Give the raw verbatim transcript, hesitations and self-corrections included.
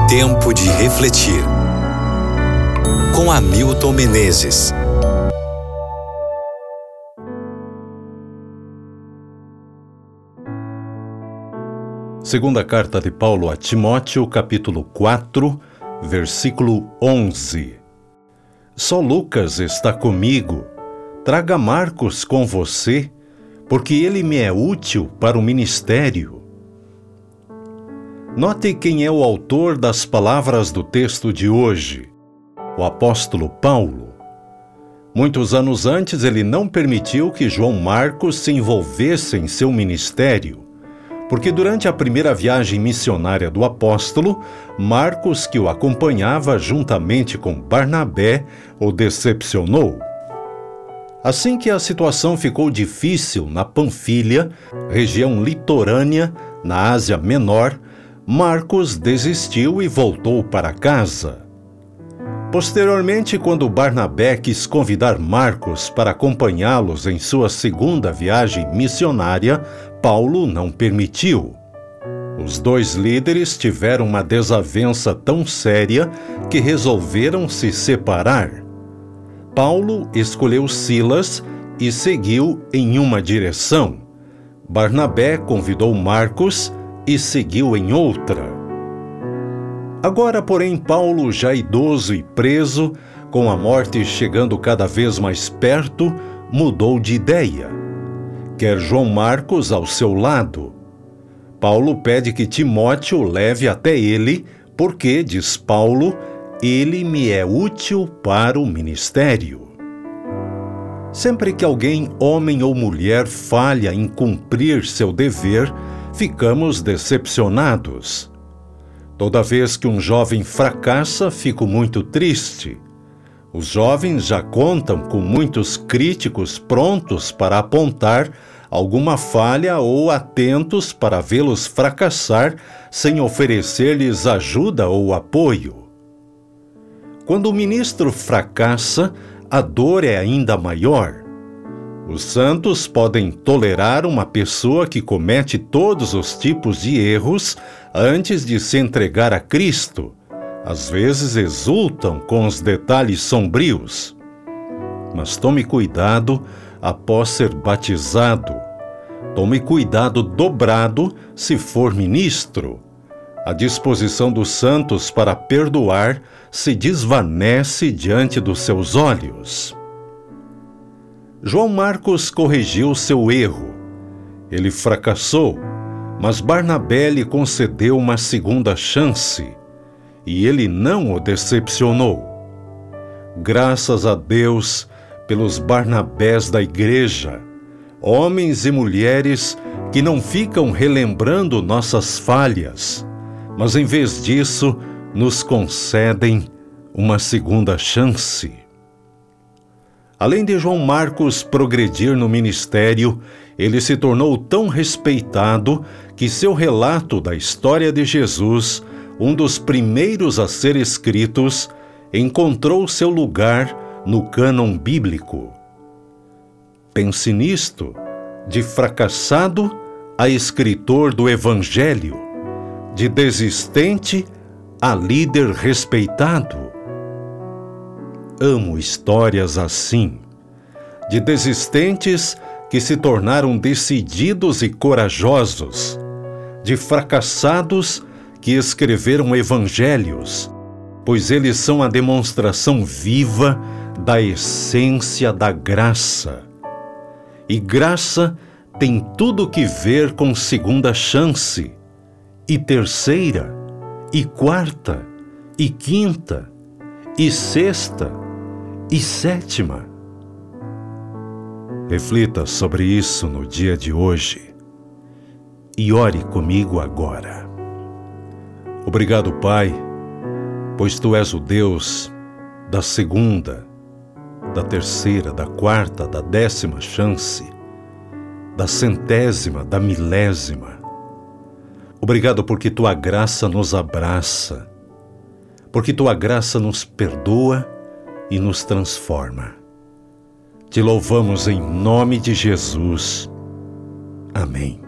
Tempo de refletir. Com Hamilton Menezes. Segunda carta de Paulo a Timóteo, capítulo quatro, versículo onze. Só Lucas está comigo. Traga Marcos com você, porque ele me é útil para o ministério. Note quem é o autor das palavras do texto de hoje, o apóstolo Paulo. Muitos anos antes, ele não permitiu que João Marcos se envolvesse em seu ministério, porque durante a primeira viagem missionária do apóstolo, Marcos, que o acompanhava juntamente com Barnabé, o decepcionou. Assim que a situação ficou difícil na Panfilha, região litorânea, na Ásia Menor, Marcos desistiu e voltou para casa. Posteriormente, quando Barnabé quis convidar Marcos para acompanhá-los em sua segunda viagem missionária, Paulo não permitiu. Os dois líderes tiveram uma desavença tão séria que resolveram se separar. Paulo escolheu Silas e seguiu em uma direção. Barnabé convidou Marcos e seguiu em outra. Agora, porém, Paulo, já idoso e preso, com a morte chegando cada vez mais perto, mudou de ideia. Quer João Marcos ao seu lado. Paulo pede que Timóteo o leve até ele, porque, diz Paulo, ele me é útil para o ministério. Sempre que alguém, homem ou mulher, falha em cumprir seu dever, ficamos decepcionados. Toda vez que um jovem fracassa, fico muito triste. Os jovens já contam com muitos críticos prontos para apontar alguma falha ou atentos para vê-los fracassar sem oferecer-lhes ajuda ou apoio. Quando o ministro fracassa, a dor é ainda maior. Os santos podem tolerar uma pessoa que comete todos os tipos de erros antes de se entregar a Cristo. Às vezes exultam com os detalhes sombrios. Mas tome cuidado após ser batizado. Tome cuidado dobrado se for ministro. A disposição dos santos para perdoar se desvanece diante dos seus olhos. João Marcos corrigiu seu erro. Ele fracassou, mas Barnabé lhe concedeu uma segunda chance, e ele não o decepcionou. Graças a Deus pelos Barnabés da igreja, homens e mulheres que não ficam relembrando nossas falhas, mas em vez disso, nos concedem uma segunda chance. Além de João Marcos progredir no ministério, ele se tornou tão respeitado que seu relato da história de Jesus, um dos primeiros a ser escritos, encontrou seu lugar no cânon bíblico. Pense nisto, de fracassado a escritor do Evangelho, de desistente a líder respeitado. Amo histórias assim, de desistentes que se tornaram decididos e corajosos, de fracassados que escreveram evangelhos, pois eles são a demonstração viva da essência da graça. E graça tem tudo que ver com segunda chance, e terceira, e quarta, e quinta, e sexta, e sétima. Reflita sobre isso no dia de hoje e ore comigo agora. Obrigado, Pai, pois Tu és o Deus da segunda, da terceira, da quarta, da décima chance, da centésima, da milésima. Obrigado porque Tua graça nos abraça, porque Tua graça nos perdoa e nos transforma. Te louvamos em nome de Jesus. Amém.